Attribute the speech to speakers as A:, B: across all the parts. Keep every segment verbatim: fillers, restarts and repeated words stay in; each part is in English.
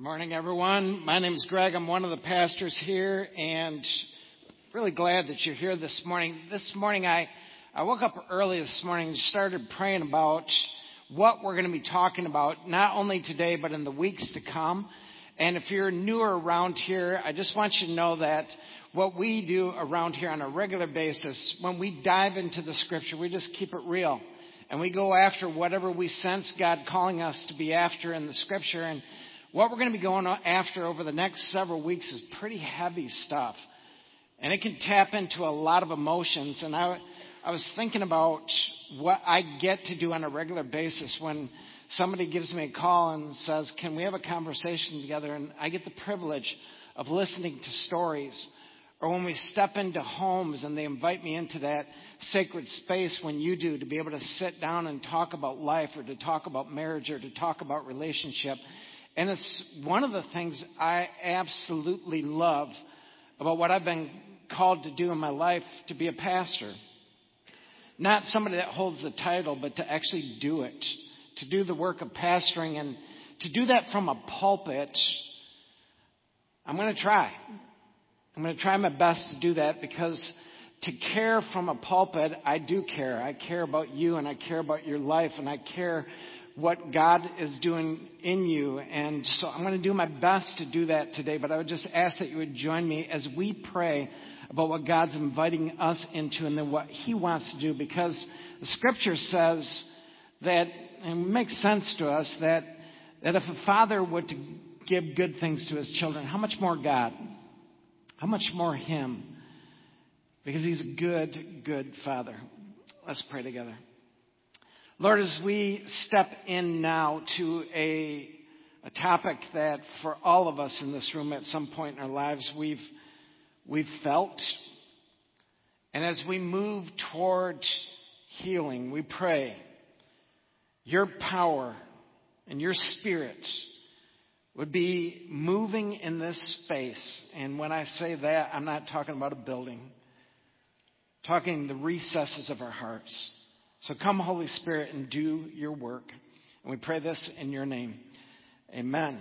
A: Morning, everyone. My name is Greg. I'm one of the pastors here, and really glad that you're here this morning. This morning, I, I woke up early this morning and started praying about what we're going to be talking about, not only today, but in the weeks to come. And if you're newer around here, I just want you to know that what we do around here on a regular basis, when we dive into the Scripture, we just keep it real. And we go after whatever we sense God calling us to be after in the Scripture. And what we're going to be going after over the next several weeks is pretty heavy stuff. And it can tap into a lot of emotions. And I, I was thinking about what I get to do on a regular basis when somebody gives me a call and says, can we have a conversation together? And I get the privilege of listening to stories. Or when we step into homes and they invite me into that sacred space when you do, to be able to sit down and talk about life or to talk about marriage or to talk about relationship. And it's one of the things I absolutely love about what I've been called to do in my life, to be a pastor. Not somebody that holds the title, but to actually do it. To do the work of pastoring, and to do that from a pulpit. I'm going to try. I'm going to try my best to do that, because to care from a pulpit, I do care. I care about you, and I care about your life, and I care what God is doing in you. And so I'm going to do my best to do that today, but I would just ask that you would join me as we pray about what God's inviting us into and then what He wants to do, because the Scripture says that, and it makes sense to us, that, that if a father were to give good things to his children, how much more God? How much more Him? Because He's a good, good Father. Let's pray together. Lord, as we step in now to a, a topic that for all of us in this room at some point in our lives we've, we've felt. And as we move toward healing, we pray Your power and Your Spirit would be moving in this space. And when I say that, I'm not talking about a building. I'm talking the recesses of our hearts. So come, Holy Spirit, and do Your work. And we pray this in Your name. Amen.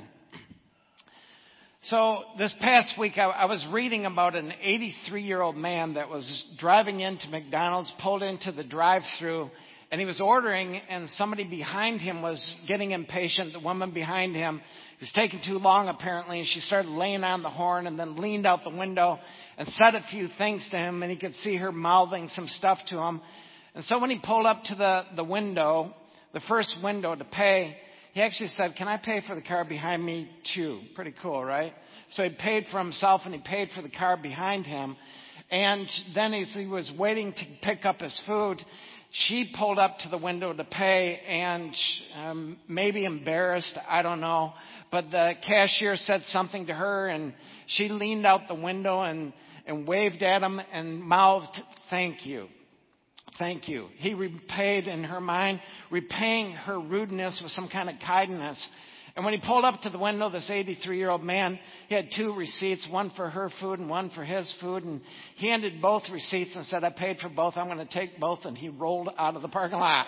A: So this past week, I, I was reading about an eighty-three-year-old man that was driving into McDonald's, pulled into the drive-thru, and he was ordering, and somebody behind him was getting impatient. The woman behind him was taking too long, apparently, and she started laying on the horn and then leaned out the window and said a few things to him, and he could see her mouthing some stuff to him. And so when he pulled up to the, the window, the first window to pay, he actually said, can I pay for the car behind me too? Pretty cool, right? So he paid for himself and he paid for the car behind him. And then as he was waiting to pick up his food, she pulled up to the window to pay, and um, maybe embarrassed, I don't know. But the cashier said something to her, and she leaned out the window and, and waved at him and mouthed, thank you. Thank you. He repaid in her mind, repaying her rudeness with some kind of kindness. And when he pulled up to the window, this eighty-three-year-old man, he had two receipts, one for her food and one for his food. And he handed both receipts and said, I paid for both. I'm going to take both. And he rolled out of the parking lot.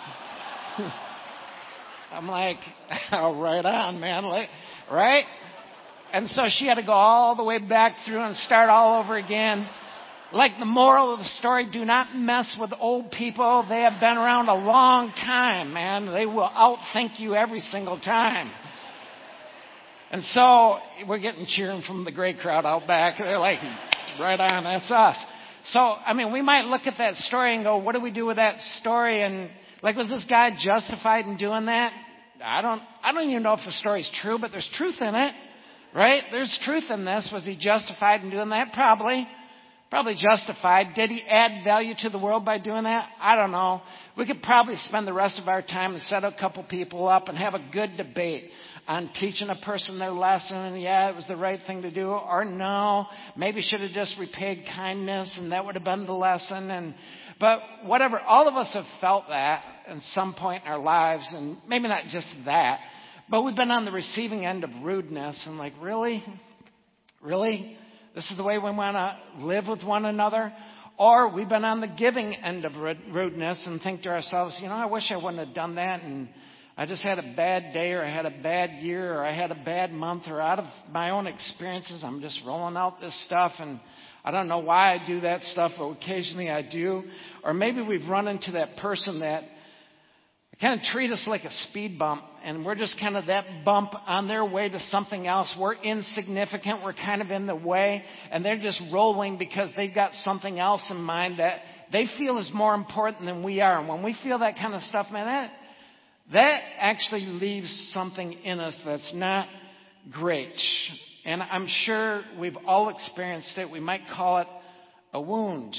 A: I'm like, oh, right on, man. Right? And so she had to go all the way back through and start all over again. Like the moral of the story, do not mess with old people. They have been around a long time, man. They will outthink you every single time. And so we're getting cheering from the great crowd out back. They're like, right on, that's us. So, I mean, we might look at that story and go, what do we do with that story? And like, was this guy justified in doing that? I don't, I don't even know if the story's true, but there's truth in it, right? There's truth in this. Was he justified in doing that? Probably. Probably justified. Did he add value to the world by doing that? I don't know. We could probably spend the rest of our time and set a couple people up and have a good debate on teaching a person their lesson. And yeah, it was the right thing to do. Or no, maybe should have just repaid kindness and that would have been the lesson. And but whatever, all of us have felt that at some point in our lives. And maybe not just that, but we've been on the receiving end of rudeness. And like, really? Really? This is the way we want to live with one another? Or we've been on the giving end of rudeness and think to ourselves, you know, I wish I wouldn't have done that. And I just had a bad day, or I had a bad year, or I had a bad month, or out of my own experiences, I'm just rolling out this stuff, and I don't know why I do that stuff, but occasionally I do. Or maybe we've run into that person that kind of treat us like a speed bump, and we're just kind of that bump on their way to something else. We're insignificant. We're kind of in the way, and they're just rolling because they've got something else in mind that they feel is more important than we are. And when we feel that kind of stuff, man, that that actually leaves something in us that's not great. And I'm sure we've all experienced it. We might call it a wound,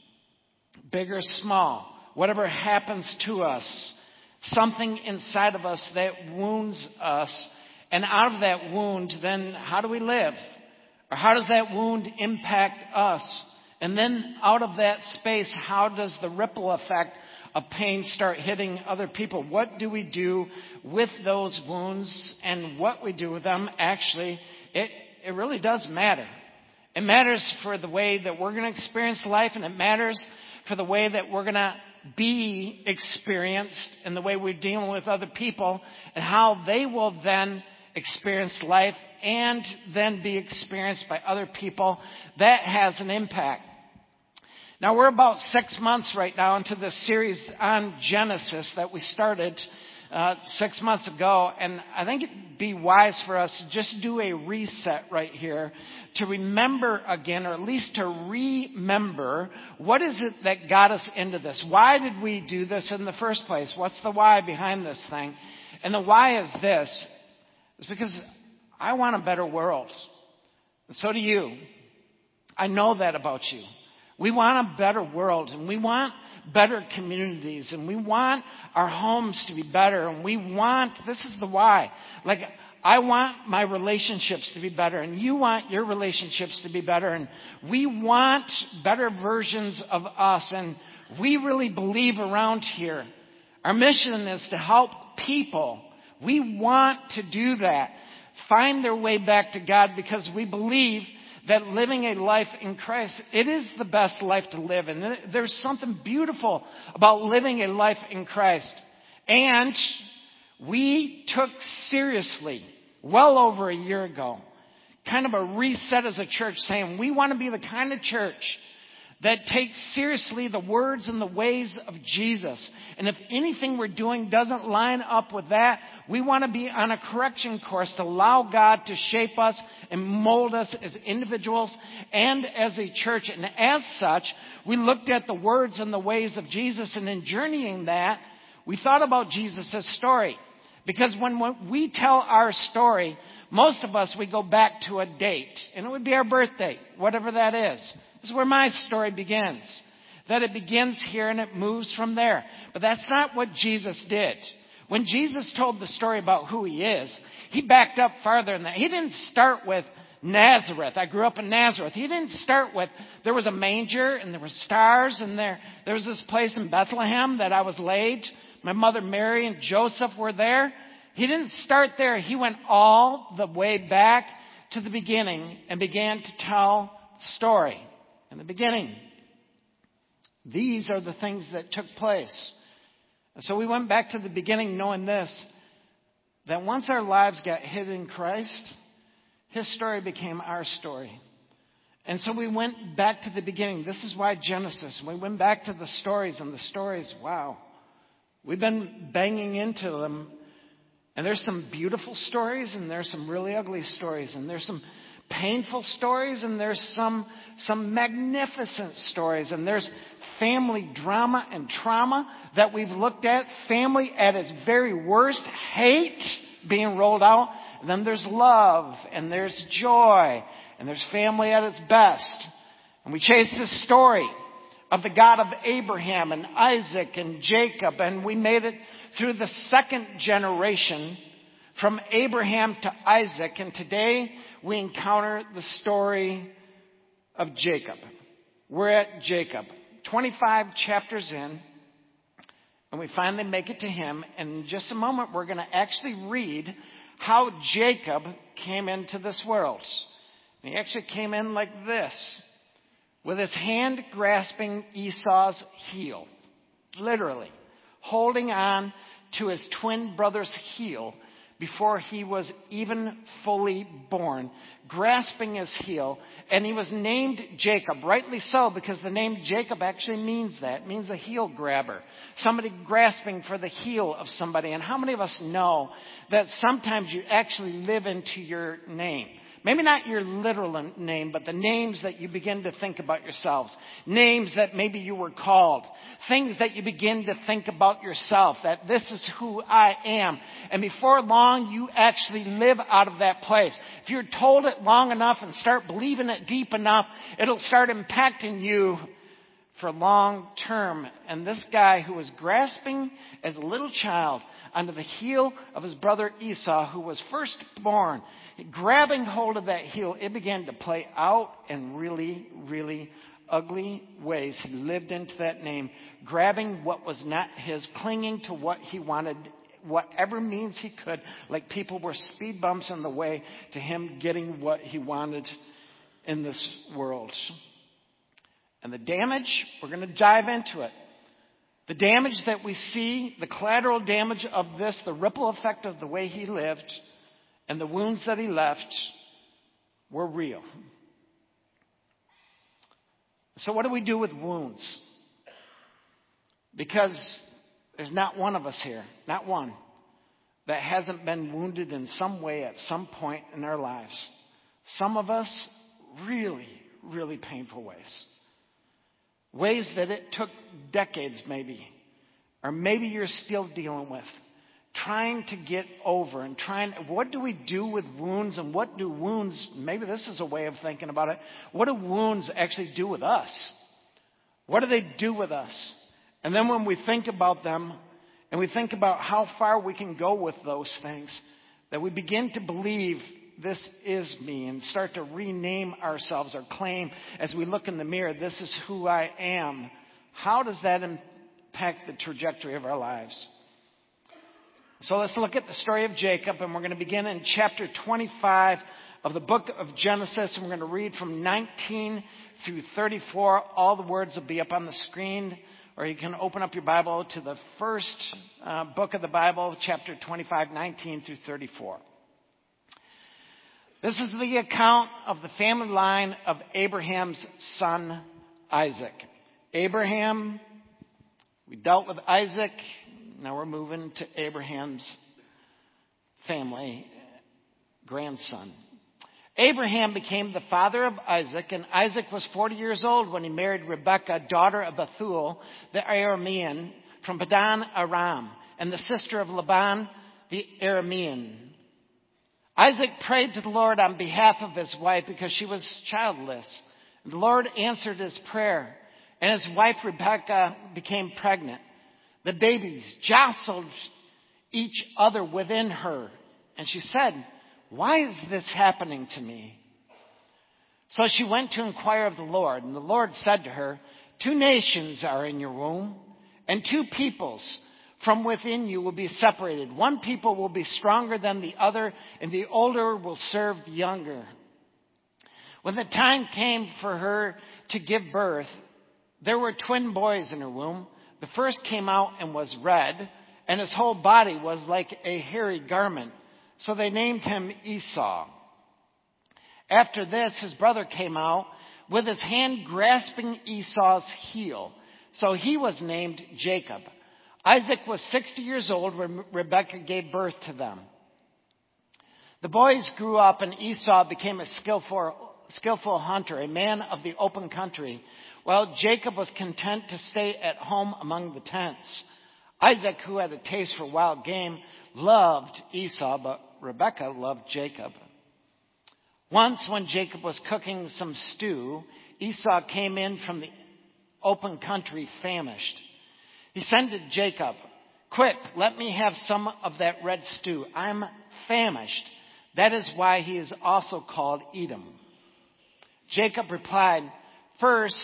A: big or small, whatever happens to us. Something inside of us that wounds us. And out of that wound, then how do we live? Or how does that wound impact us? And then out of that space, how does the ripple effect of pain start hitting other people? What do we do with those wounds? And what we do with them, actually, it, it really does matter. It matters for the way that we're going to experience life, and it matters for the way that we're going to be experienced in the way we're dealing with other people, and how they will then experience life and then be experienced by other people. That has an impact. Now, we're about six months right now into this series on Genesis that we started uh, six months ago, and I think it'd be wise for us to just do a reset right here to remember again, or at least to remember, what is it that got us into this? Why did we do this in the first place? What's the why behind this thing? And the why is this. It's because I want a better world. And so do you. I know that about you. We want a better world, and we want better communities, and we want our homes to be better, and we want, this is the why. Like, I want my relationships to be better, and you want your relationships to be better, and we want better versions of us, and we really believe around here. Our mission is to help people. We want to do that. Find their way back to God, because we believe that living a life in Christ, it is the best life to live. And there's something beautiful about living a life in Christ. And we took seriously, well over a year ago, kind of a reset as a church, saying we want to be the kind of church that takes seriously the words and the ways of Jesus. And if anything we're doing doesn't line up with that, we want to be on a correction course to allow God to shape us and mold us as individuals and as a church. And as such, we looked at the words and the ways of Jesus. And in journeying that, we thought about Jesus' story. Because when we tell our story, most of us, we go back to a date. And it would be our birthday, whatever that is. This is where my story begins. That it begins here and it moves from there. But that's not what Jesus did. When Jesus told the story about who he is, he backed up farther than that. He didn't start with Nazareth. I grew up in Nazareth. He didn't start with, there was a manger and there were stars, and there, there was this place in Bethlehem that I was laid. My mother Mary and Joseph were there. He didn't start there. He went all the way back to the beginning and began to tell the story. In the beginning, these are the things that took place. And so we went back to the beginning knowing this, that once our lives got hid in Christ, his story became our story. And so we went back to the beginning. This is why Genesis. We went back to the stories, and the stories, wow. We've been banging into them. And there's some beautiful stories, and there's some really ugly stories, and there's some painful stories, and there's some some magnificent stories, and there's family drama and trauma that we've looked at. Family at its very worst, hate being rolled out. And then there's love, and there's joy, and there's family at its best. And we chased this story of the God of Abraham and Isaac and Jacob, and we made it through the second generation from Abraham to Isaac, and today we encounter the story of Jacob. We're at Jacob, twenty-five chapters in, and we finally make it to him. And in just a moment, we're going to actually read how Jacob came into this world. And he actually came in like this, with his hand grasping Esau's heel, literally, holding on to his twin brother's heel before he was even fully born, grasping his heel, and he was named Jacob, rightly so, because the name Jacob actually means that. It means a heel grabber, somebody grasping for the heel of somebody. And how many of us know that sometimes you actually live into your name? Maybe not your literal name, but the names that you begin to think about yourselves. Names that maybe you were called. Things that you begin to think about yourself, that this is who I am. And before long, you actually live out of that place. If you're told it long enough and start believing it deep enough, it'll start impacting you for long term. And this guy who was grasping as a little child under the heel of his brother Esau, who was first born, grabbing hold of that heel, it began to play out in really, really ugly ways. He lived into that name, grabbing what was not his, clinging to what he wanted, whatever means he could, like people were speed bumps in the way to him getting what he wanted in this world. And the damage, we're going to dive into it. The damage that we see, the collateral damage of this, the ripple effect of the way he lived, and the wounds that he left were real. So what do we do with wounds? Because there's not one of us here, not one, that hasn't been wounded in some way at some point in our lives. Some of us, really, really painful ways. Ways that it took decades maybe, or maybe you're still dealing with, trying to get over and trying, what do we do with wounds, and what do wounds, maybe this is a way of thinking about it, what do wounds actually do with us? What do they do with us? And then when we think about them, and we think about how far we can go with those things, that we begin to believe this is me, and start to rename ourselves or claim as we look in the mirror, this is who I am. How does that impact the trajectory of our lives? So let's look at the story of Jacob, and we're going to begin in chapter twenty-five of the book of Genesis, and we're going to read from nineteen through thirty-four. All the words will be up on the screen, or you can open up your Bible to the first uh, book of the Bible, chapter twenty-five, nineteen through thirty-four. This is the account of the family line of Abraham's son, Isaac. Abraham, we dealt with Isaac. Now we're moving to Abraham's family, grandson. Abraham became the father of Isaac, and Isaac was forty years old when he married Rebekah, daughter of Bethuel, the Aramean, from Padan Aram, and the sister of Laban, the Aramean. Isaac prayed to the Lord on behalf of his wife because she was childless. The Lord answered his prayer, and his wife Rebekah became pregnant. The babies jostled each other within her, and she said, "Why is this happening to me?" So she went to inquire of the Lord, and the Lord said to her, "Two nations are in your womb, and two peoples from within you will be separated. One people will be stronger than the other, and the older will serve the younger." When the time came for her to give birth, there were twin boys in her womb. The first came out and was red, and his whole body was like a hairy garment. So they named him Esau. After this, his brother came out with his hand grasping Esau's heel. So he was named Jacob. Isaac was sixty years old when Rebekah gave birth to them. The boys grew up, and Esau became a skillful, skillful hunter, a man of the open country, while Jacob was content to stay at home among the tents. Isaac, who had a taste for wild game, loved Esau, but Rebekah loved Jacob. Once, when Jacob was cooking some stew, Esau came in from the open country famished. He said to Jacob, "Quick, let me have some of that red stew. I'm famished." That is why he is also called Edom. Jacob replied, "First,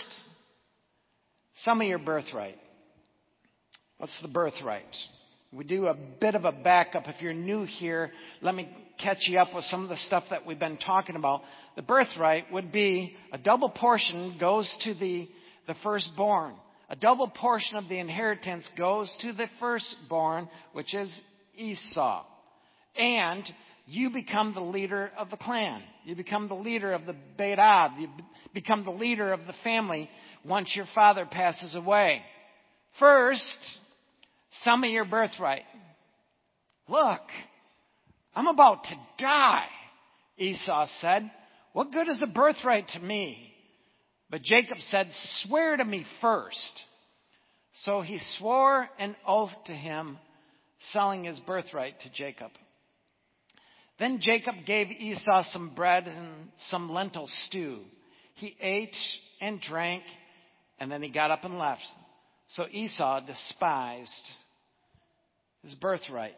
A: some of your birthright." What's the birthright? We do a bit of a backup. If you're new here, let me catch you up with some of the stuff that we've been talking about. The birthright would be a double portion goes to the, the firstborn. A double portion of the inheritance goes to the firstborn, which is Esau. And you become the leader of the clan. You become the leader of the Beit Av. You become the leader of the family once your father passes away. First, some of your birthright. Look, I'm about to die, Esau said. What good is a birthright to me? But Jacob said, swear to me first. So he swore an oath to him, selling his birthright to Jacob. Then Jacob gave Esau some bread and some lentil stew. He ate and drank, and then he got up and left. So Esau despised his birthright.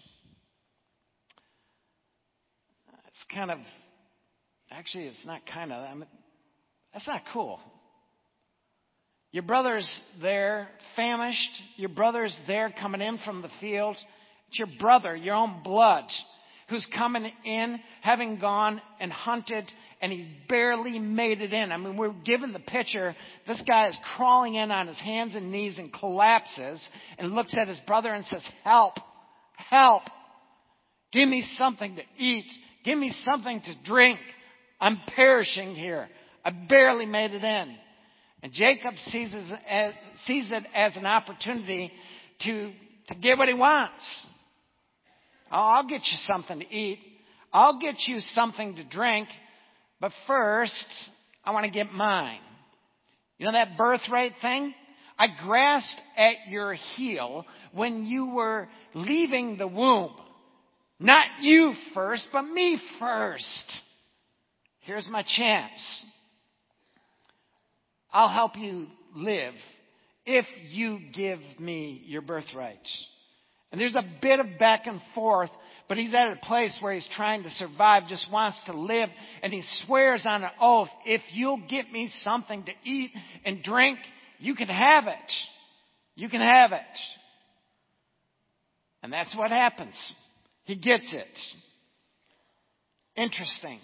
A: It's kind of, actually it's not kind of, I mean, that's not cool. Your brother's there, famished. Your brother's there coming in from the field. It's your brother, your own blood, who's coming in, having gone and hunted, and he barely made it in. I mean, we're given the picture. This guy is crawling in on his hands and knees and collapses and looks at his brother and says, help, help. Give me something to eat. Give me something to drink. I'm perishing here. I barely made it in. And Jacob sees it as, sees it as an opportunity to, to get what he wants. Oh, I'll get you something to eat. I'll get you something to drink. But first, I want to get mine. You know that birthright thing? I grasped at your heel when you were leaving the womb. Not you first, but me first. Here's my chance. I'll help you live if you give me your birthright. And there's a bit of back and forth, but he's at a place where he's trying to survive, just wants to live, and he swears on an oath, if you'll get me something to eat and drink, you can have it. You can have it. And that's what happens. He gets it. Interesting.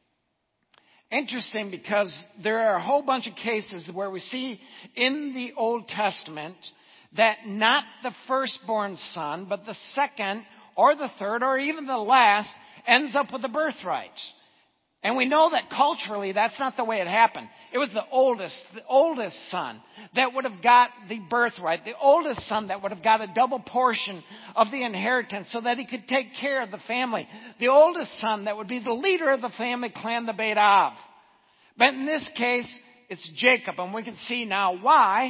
A: Interesting because there are a whole bunch of cases where we see in the Old Testament that not the firstborn son, but the second or the third or even the last ends up with the birthright. And we know that culturally that's not the way it happened. It was the oldest, the oldest son that would have got the birthright, the oldest son that would have got a double portion of the inheritance so that he could take care of the family. The oldest son that would be the leader of the family clan, the Beit Av. But in this case, it's Jacob, and we can see now why.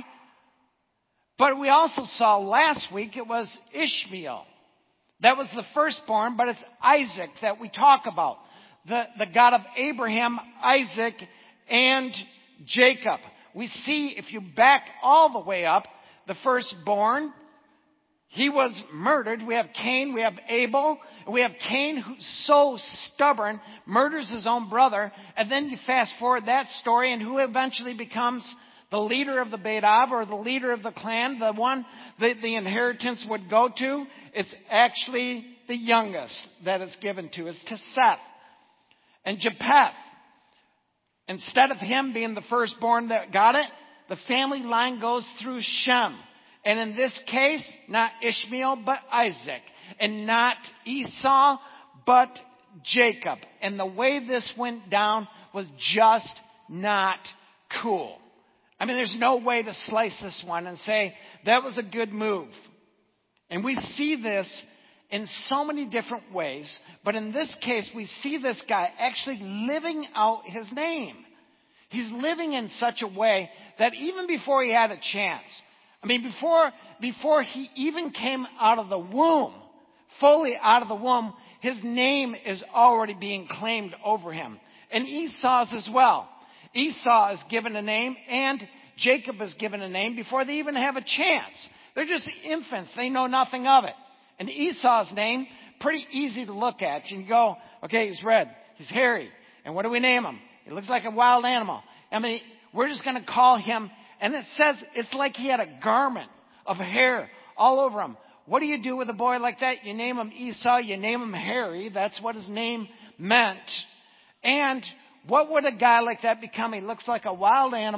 A: But we also saw last week it was Ishmael. That was the firstborn, but it's Isaac that we talk about. The, the God of Abraham, Isaac, and Jacob. We see, if you back all the way up, the firstborn, he was murdered. We have Cain, we have Abel, and we have Cain who's so stubborn, murders his own brother, and then you fast forward that story, and who eventually becomes the leader of the Beit Av, or the leader of the clan, the one that the inheritance would go to? It's actually the youngest that it's given to. It's to Seth. And Japheth, instead of him being the firstborn that got it, the family line goes through Shem. And in this case, not Ishmael, but Isaac. And not Esau, but Jacob. And the way this went down was just not cool. I mean, there's no way to slice this one and say, that was a good move. And we see this in so many different ways, but in this case, we see this guy actually living out his name. He's living in such a way that even before he had a chance, I mean, before, before he even came out of the womb, fully out of the womb, his name is already being claimed over him. And Esau's as well. Esau is given a name, and Jacob is given a name before they even have a chance. They're just infants. They know nothing of it. And Esau's name, pretty easy to look at. You can go, okay, he's red, he's hairy. And what do we name him? He looks like a wild animal. I mean, we're just going to call him, and it says it's like he had a garment of hair all over him. What do you do with a boy like that? You name him Esau, you name him Hairy. That's what his name meant. And what would a guy like that become? He looks like a wild animal,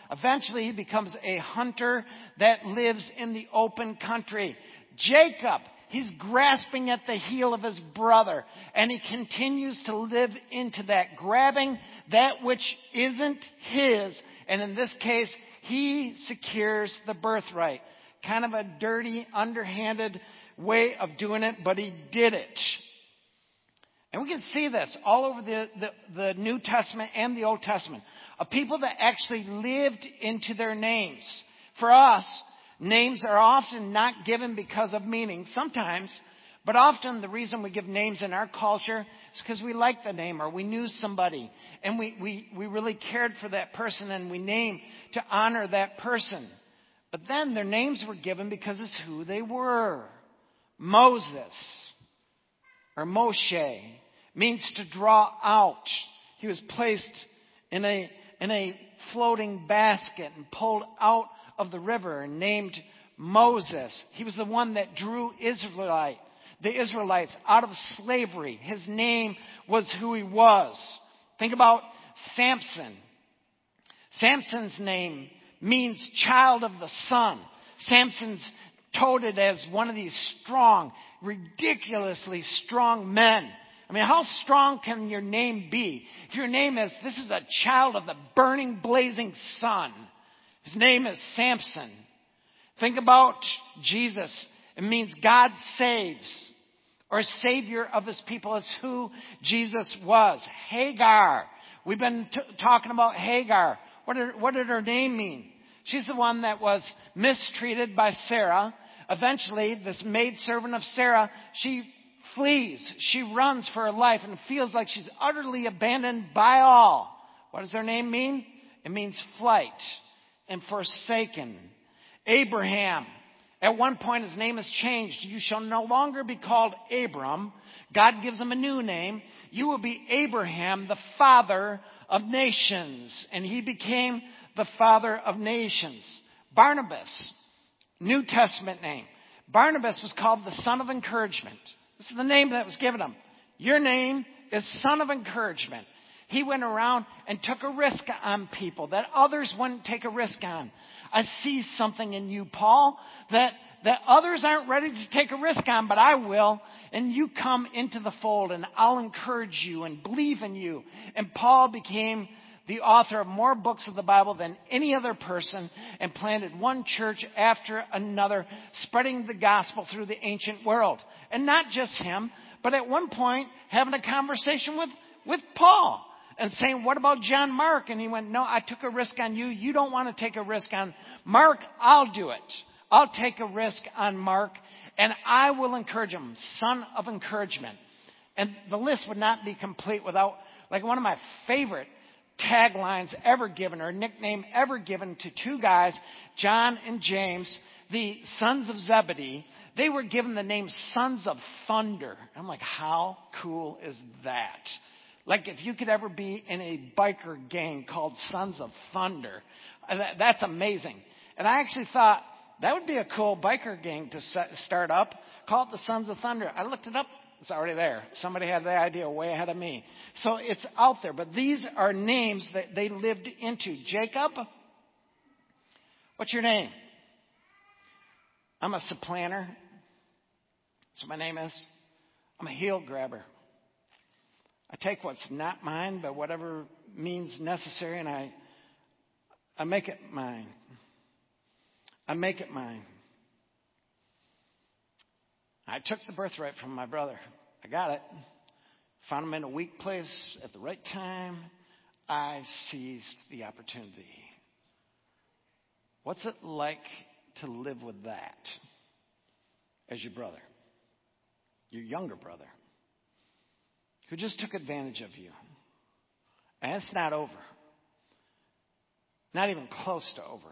A: Eventually, he becomes a hunter that lives in the open country. Jacob, he's grasping at the heel of his brother, and he continues to live into that, grabbing that which isn't his. And in this case, he secures the birthright. Kind of a dirty, underhanded way of doing it, but he did it. And we can see this all over the, the, the New Testament and the Old Testament. Of people that actually lived into their names. For us, names are often not given because of meaning, sometimes, but often the reason we give names in our culture is because we like the name or we knew somebody and we, we, we really cared for that person and we name to honor that person. But then their names were given because it's who they were. Moses or Moshe means to draw out. He was placed in a, in a floating basket and pulled out of the river and named Moses. He was the one that drew Israelite, the Israelites out of slavery. His name was who he was. Think about Samson. Samson's name means child of the sun. Samson's touted as one of these strong, ridiculously strong men. I mean, how strong can your name be? If your name is, this is a child of the burning, blazing sun. His name is Samson. Think about Jesus. It means God saves, or Savior of his people is who Jesus was. Hagar. We've been t- talking about Hagar. What did, what did her name mean? She's the one that was mistreated by Sarah. Eventually, this maidservant of Sarah, she flees. She runs for her life and feels like she's utterly abandoned by all. What does her name mean? It means flight and forsaken. Abraham. At one point, his name is changed. You shall no longer be called Abram. God gives him a new name. You will be Abraham, the father of nations. And he became the father of nations. Barnabas, New Testament name. Barnabas was called the son of encouragement. This is the name that was given him. Your name is son of encouragement. He went around and took a risk on people that others wouldn't take a risk on. I see something in you, Paul, that, that others aren't ready to take a risk on, but I will. And you come into the fold and I'll encourage you and believe in you. And Paul became the author of more books of the Bible than any other person and planted one church after another, spreading the gospel through the ancient world. And not just him, but at one point having a conversation with, with Paul and saying, what about John Mark? And he went, no, I took a risk on you. You don't want to take a risk on Mark. I'll do it. I'll take a risk on Mark and I will encourage him. Son of encouragement. And the list would not be complete without, like, one of my favorite taglines ever given or nickname ever given to two guys, John and James, the sons of Zebedee. They were given the name Sons of Thunder. I'm like, how cool is that? Like, if you could ever be in a biker gang called Sons of Thunder, that's amazing. And I actually thought that would be a cool biker gang to start up. Call it the Sons of Thunder. I looked it up. It's already there. Somebody had the idea way ahead of me. So it's out there. But these are names that they lived into. Jacob, what's your name? I'm a supplanter. That's what my name is. I'm a heel grabber. I take what's not mine, but whatever means necessary, and I, I make it mine. I make it mine. I took the birthright from my brother. I got it. Found him in a weak place at the right time. I seized the opportunity. What's it like to live with that as your brother, your younger brother, who just took advantage of you? And it's not over. Not even close to over.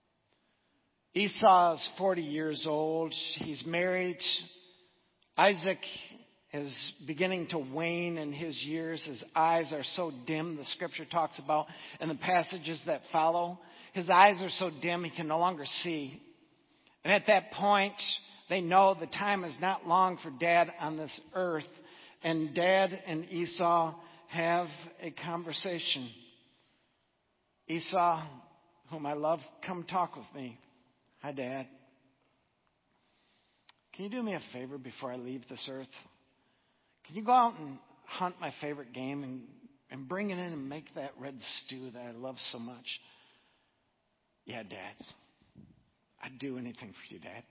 A: Esau's forty years old. He's married. Isaac is beginning to wane in his years. His eyes are so dim, the scripture talks about in the passages that follow. His eyes are so dim he can no longer see. And at that point, they know the time is not long for Dad on this earth. And Dad and Esau have a conversation. Esau, whom I love, come talk with me. Hi, Dad. Can you do me a favor before I leave this earth? Can you go out and hunt my favorite game and, and bring it in and make that red stew that I love so much? Yeah, Dad. I'd do anything for you, Dad.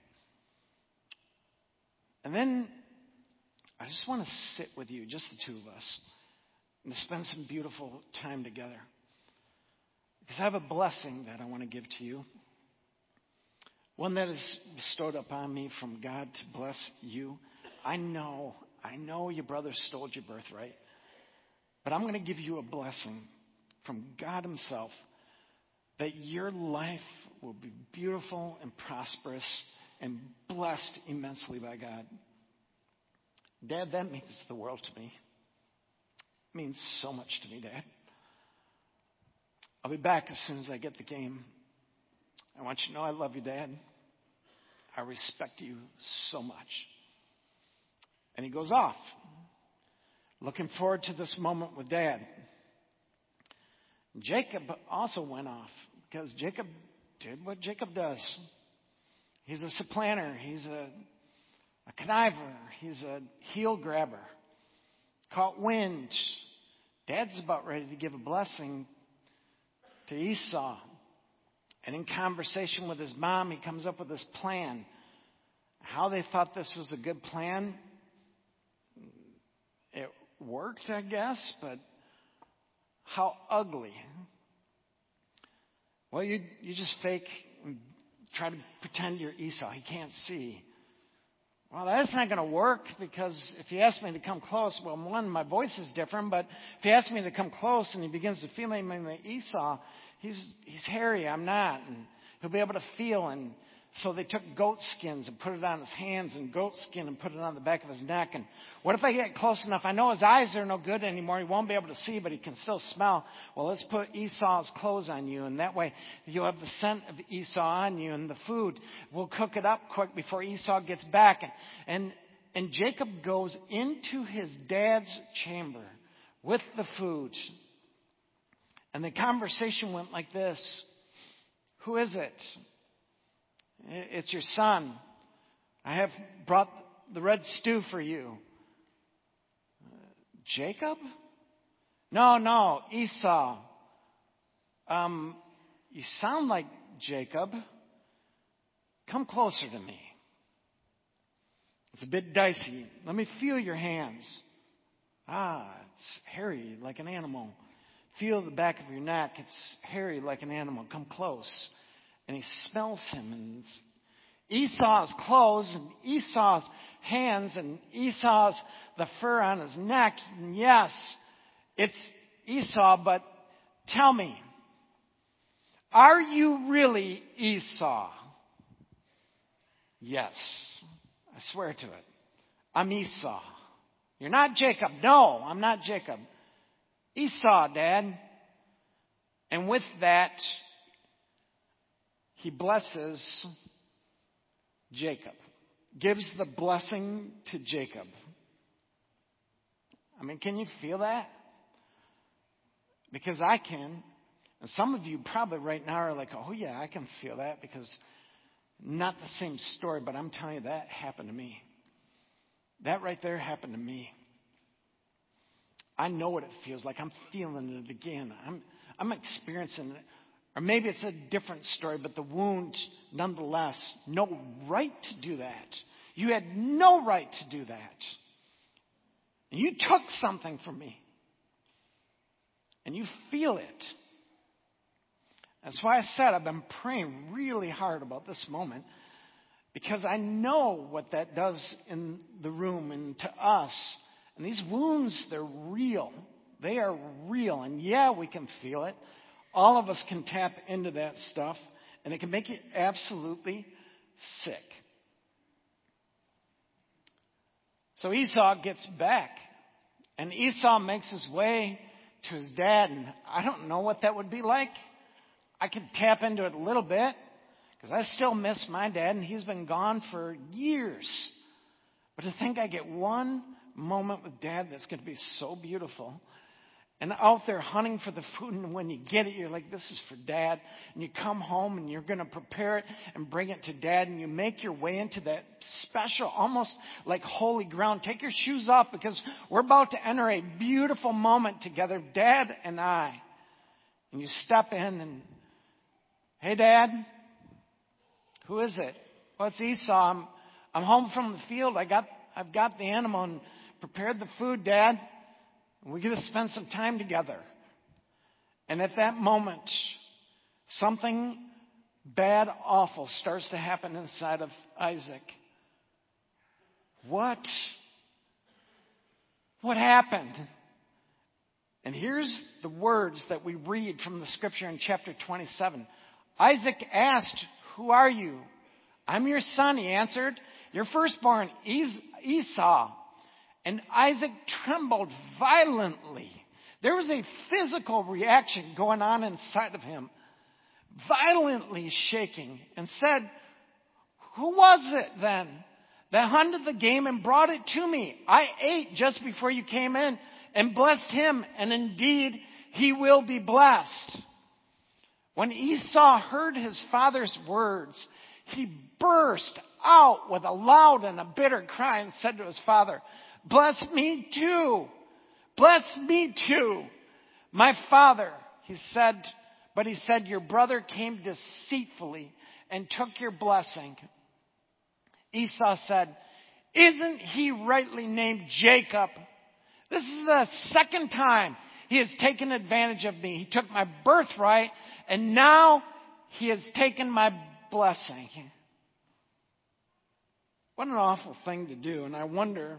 A: And then I just want to sit with you, just the two of us, and to spend some beautiful time together. Because I have a blessing that I want to give to you. One that is bestowed upon me from God to bless you. I know, I know your brother stole your birthright. But I'm going to give you a blessing from God himself that your life will be beautiful and prosperous and blessed immensely by God. Dad, that means the world to me. It means so much to me, Dad. I'll be back as soon as I get the game. I want you to know I love you, Dad. I respect you so much. And he goes off. Looking forward to this moment with Dad. Jacob also went off because Jacob did what Jacob does. He's a supplanter. He's a, a conniver. He's a heel grabber. Caught wind. Dad's about ready to give a blessing to Esau. And in conversation with his mom, he comes up with this plan. How they thought this was a good plan, it worked, I guess, but how ugly. Well, you you just fake and try to pretend you're Esau. He can't see. Well, that's not going to work because if you ask me to come close, well, one, my voice is different, but if you ask me to come close and he begins to feel me like Esau, he's he's hairy, I'm not, and he'll be able to feel. And so they took goat skins and put it on his hands and goat skin and put it on the back of his neck. And what if I get close enough? I know his eyes are no good anymore. He won't be able to see, but he can still smell. Well, let's put Esau's clothes on you, and that way you'll have the scent of Esau on you, and the food, we'll cook it up quick before Esau gets back. And, and, and Jacob goes into his dad's chamber with the food. And the conversation went like this. Who is it? It's your son. I have brought the red stew for you. Uh, Jacob? No, no, Esau. Um, you sound like Jacob. Come closer to me. It's a bit dicey. Let me feel your hands. Ah, it's hairy like an animal. Feel the back of your neck. It's hairy like an animal. Come close. And he smells him. And Esau's clothes and Esau's hands and Esau's the fur on his neck. And yes, it's Esau, but tell me, are you really Esau? Yes, I swear to it. I'm Esau. You're not Jacob. No, I'm not Jacob. Esau, Dad. And with that, he blesses Jacob. Gives the blessing to Jacob. I mean, can you feel that? Because I can. And some of you probably right now are like, oh yeah, I can feel that, because not the same story, but I'm telling you, that happened to me. That right there happened to me. I know what it feels like. I'm feeling it again. I'm I'm experiencing it. Or maybe it's a different story, but the wound, nonetheless, no right to do that. You had no right to do that. And you took something from me. And you feel it. That's why I said I've been praying really hard about this moment, because I know what that does in the room and to us. And these wounds, they're real. They are real. And yeah, we can feel it. All of us can tap into that stuff, and it can make you absolutely sick. So Esau gets back, and Esau makes his way to his dad, and I don't know what that would be like. I could tap into it a little bit, because I still miss my dad, and he's been gone for years. But to think I get one moment with Dad that's going to be so beautiful. and out there hunting for the food, and when you get it, you're like, this is for Dad. And you come home and you're going to prepare it and bring it to Dad, and you make your way into that special, almost like holy ground. Take your shoes off because we're about to enter a beautiful moment together, Dad and I. And you step in and, hey, Dad, who is it? Well, it's Esau. I'm, I'm home from the field. I got, I've got the animal and prepared the food, Dad. We're going to spend some time together. And at that moment, something bad, awful starts to happen inside of Isaac. What? What happened? And here's the words that we read from the scripture in chapter twenty-seven. Isaac asked, who are you? I'm your son, he answered, your firstborn, Esau. And Isaac trembled violently. There was a physical reaction going on inside of him, violently shaking, and said, who was it then that hunted the game and brought it to me? I ate just before you came in and blessed him, and indeed he will be blessed. When Esau heard his father's words, he burst out with a loud and a bitter cry and said to his father, bless me too. Bless me too. My father, he said, but he said, your brother came deceitfully and took your blessing. Esau said, isn't he rightly named Jacob? This is the second time he has taken advantage of me. He took my birthright and now he has taken my blessing. What an awful thing to do. And I wonder,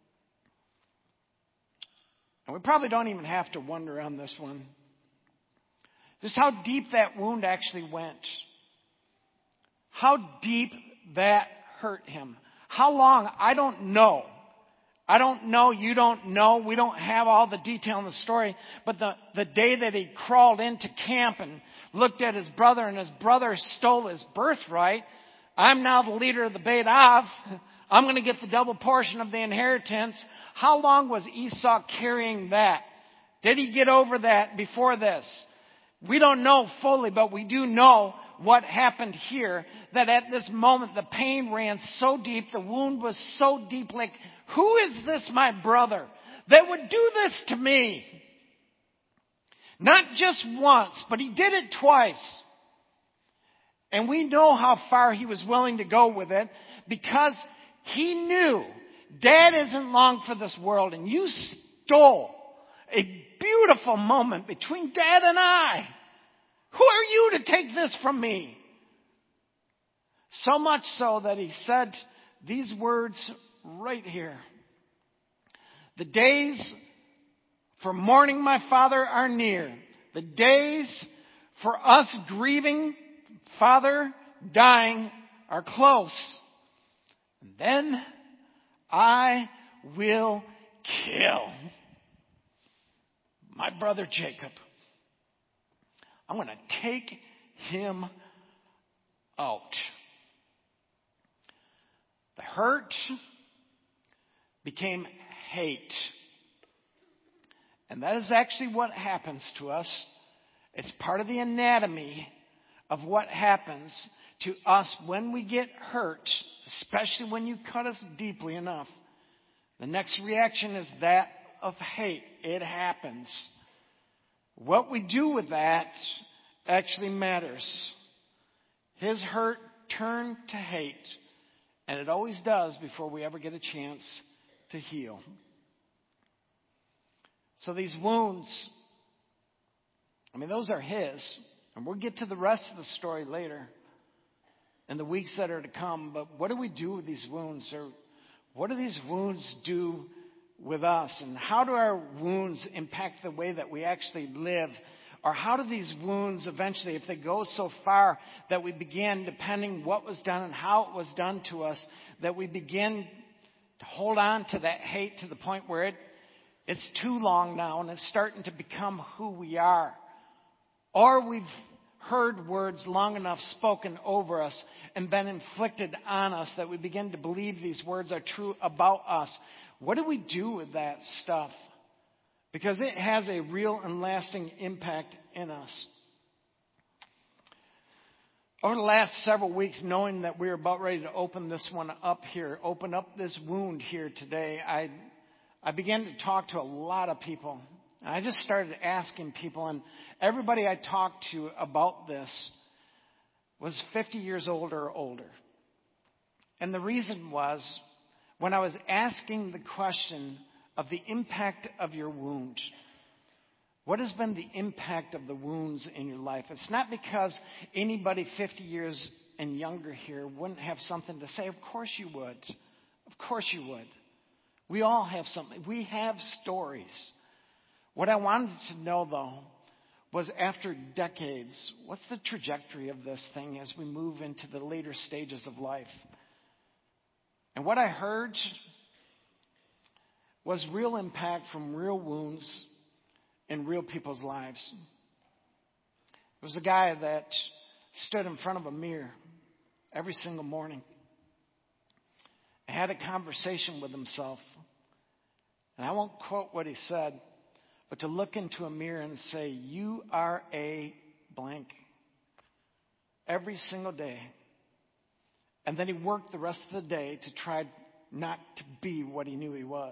A: and we probably don't even have to wonder on this one, just how deep that wound actually went. How deep that hurt him. How long? I don't know. I don't know. You don't know. We don't have all the detail in the story. But the, the day that he crawled into camp and looked at his brother and his brother stole his birthright, I'm now the leader of the Beit Av. I'm going to get the double portion of the inheritance. How long was Esau carrying that? Did he get over that before this? We don't know fully, but we do know what happened here. That at this moment, the pain ran so deep, the wound was so deep, like, who is this, my brother, that would do this to me? Not just once, but he did it twice. And we know how far he was willing to go with it because he knew Dad isn't long for this world, and you stole a beautiful moment between Dad and I. Who are you to take this from me? So much so that he said these words right here. The days for mourning my father are near. The days for us grieving Father dying are close. And then I will kill my brother Jacob. I'm going to take him out. The hurt became hate. And that is actually what happens to us. It's part of the anatomy of what happens to us when we get hurt, especially when you cut us deeply enough. The next reaction is that of hate. It happens. What we do with that actually matters. His hurt turned to hate, and it always does before we ever get a chance to heal. So these wounds, I mean, those are his. And we'll get to the rest of the story later in the weeks that are to come. But what do we do with these wounds? Or what do these wounds do with us? And how do our wounds impact the way that we actually live? Or how do these wounds eventually, if they go so far that we begin, depending what was done and how it was done to us, that we begin to hold on to that hate to the point where it it's too long now and it's starting to become who we are. Or we've heard words long enough spoken over us and been inflicted on us that we begin to believe these words are true about us. What do we do with that stuff? because it has a real and lasting impact in us. Over the last several weeks, knowing that we were about ready to open this one up here, open up this wound here today, I I began to talk to a lot of people. And I just started asking people, and everybody I talked to about this was fifty years old or older. And the reason was, when I was asking the question of the impact of your wound, what has been the impact of the wounds in your life? It's not because anybody fifty years and younger here wouldn't have something to say. Of course you would. Of course you would. We all have something. We have stories. What I wanted to know, though, was after decades, what's the trajectory of this thing as we move into the later stages of life? And what I heard was real impact from real wounds in real people's lives. It was a guy that stood in front of a mirror every single morning and had a conversation with himself. And I won't quote what he said, but to look into a mirror and say, "You are a blank," every single day. And then he worked the rest of the day to try not to be what he knew he was.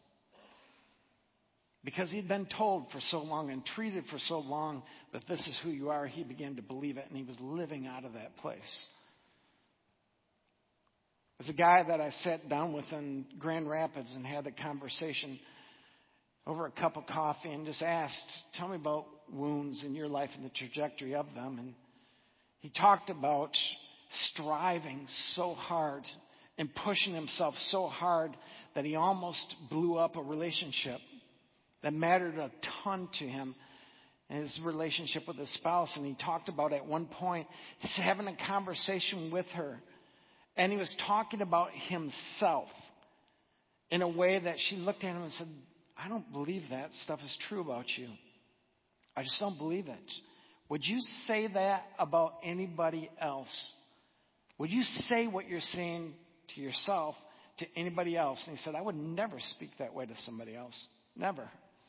A: Because he'd been told for so long and treated for so long that this is who you are, he began to believe it, and he was living out of that place. There's a guy that I sat down with in Grand Rapids and had a conversation over a cup of coffee and just asked, "Tell me about wounds in your life and the trajectory of them." And he talked about striving so hard and pushing himself so hard that he almost blew up a relationship that mattered a ton to him, and his relationship with his spouse. And he talked about at one point, he's having a conversation with her, and he was talking about himself in a way that she looked at him and said, "I don't believe that stuff is true about you. I just don't believe it. Would you say that about anybody else? Would you say what you're saying to yourself to anybody else?" And he said, "I would never speak that way to somebody else. Never."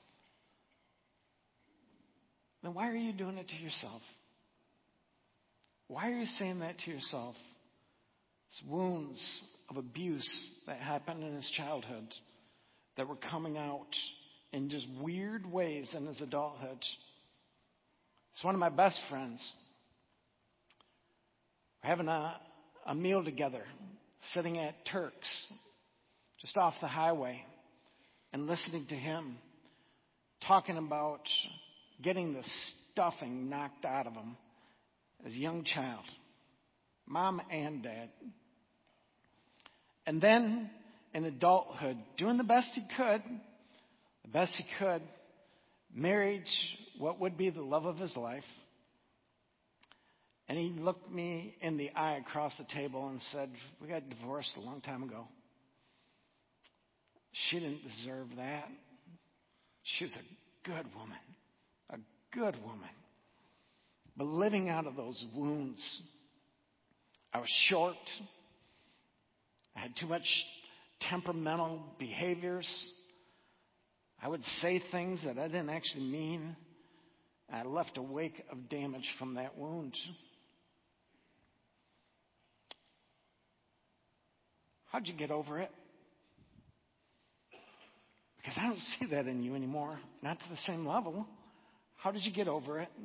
A: Then why are you doing it to yourself? Why are you saying that to yourself? It's wounds of abuse that happened in his childhood that were coming out in just weird ways in his adulthood. It's one of my best friends. We're having a, a meal together, sitting at Turk's, just off the highway, and listening to him talking about getting the stuffing knocked out of him as a young child, mom and dad. And then in adulthood, doing the best he could, the best he could, married what would be the love of his life. And he looked me in the eye across the table and said, "We got divorced a long time ago. She didn't deserve that. She was a good woman, a good woman." But living out of those wounds, I was short. I had too much temperamental behaviors. I would say things that I didn't actually mean. I left a wake of damage from that wound. How'd you get over it? Because I don't see that in you anymore. Not to the same level. How did you get over it?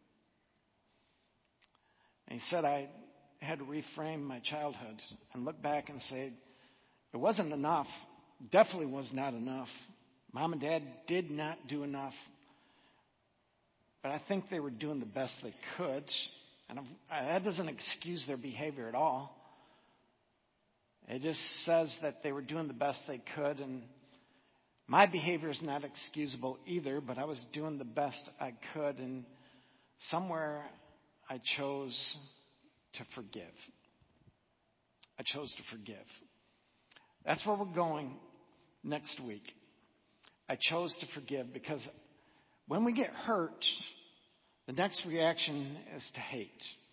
A: And he said, I had to reframe my childhood and look back and say, it wasn't enough. Definitely was not enough. Mom and Dad did not do enough. But I think they were doing the best they could. And that doesn't excuse their behavior at all. It just says that they were doing the best they could. And my behavior is not excusable either, but I was doing the best I could. And somewhere I chose to forgive. I chose to forgive. That's where we're going next week. I chose to forgive because when we get hurt, the next reaction is to hate.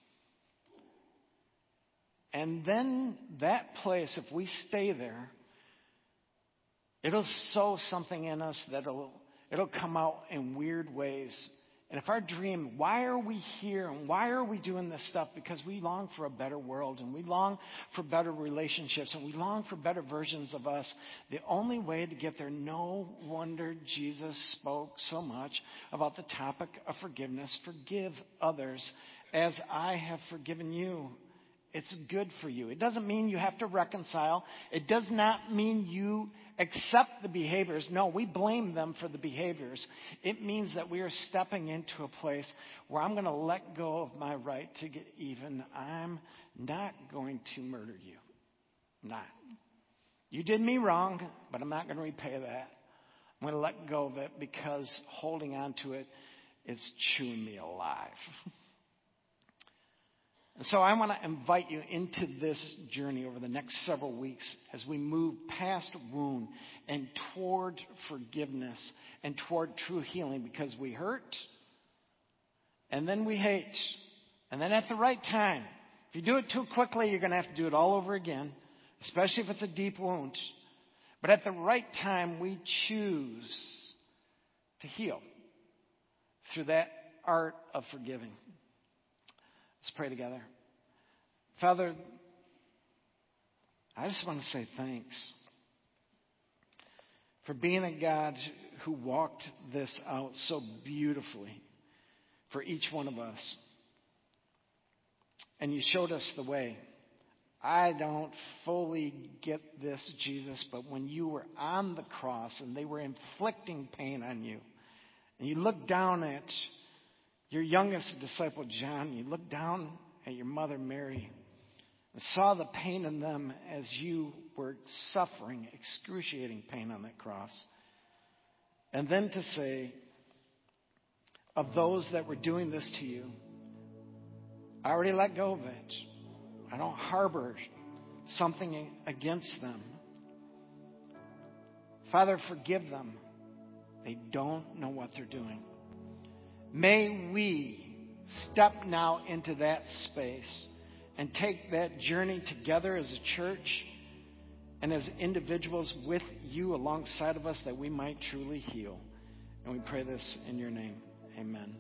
A: And then that place, if we stay there, it'll sow something in us that'll It'll come out in weird ways. And if our dream, why are we here and why are we doing this stuff? Because we long for a better world and we long for better relationships and we long for better versions of us. The only way to get there, no wonder Jesus spoke so much about the topic of forgiveness. Forgive others as I have forgiven you. It's good for you. It doesn't mean you have to reconcile. It does not mean you accept the behaviors. No, we blame them for the behaviors. It means that we are stepping into a place where I'm going to let go of my right to get even. I'm not going to murder you. Not. You did me wrong, but I'm not going to repay that. I'm going to let go of it because holding on to it is chewing me alive. And so I want to invite you into this journey over the next several weeks as we move past wound and toward forgiveness and toward true healing, because we hurt and then we hate. And then at the right time, if you do it too quickly, you're going to have to do it all over again, especially if it's a deep wound. But at the right time, we choose to heal through that art of forgiving. Let's pray together. Father, I just want to say thanks for being a God who walked this out so beautifully for each one of us. And you showed us the way. I don't fully get this, Jesus, but when you were on the cross and they were inflicting pain on you, and you looked down at your youngest disciple, John, you looked down at your mother, Mary, and saw the pain in them as you were suffering excruciating pain on that cross. And then to say, of those that were doing this to you, I already let go of it. I don't harbor something against them. Father, forgive them. They don't know what they're doing. May we step now into that space and take that journey together as a church and as individuals with you alongside of us, that we might truly heal. And we pray this in your name. Amen.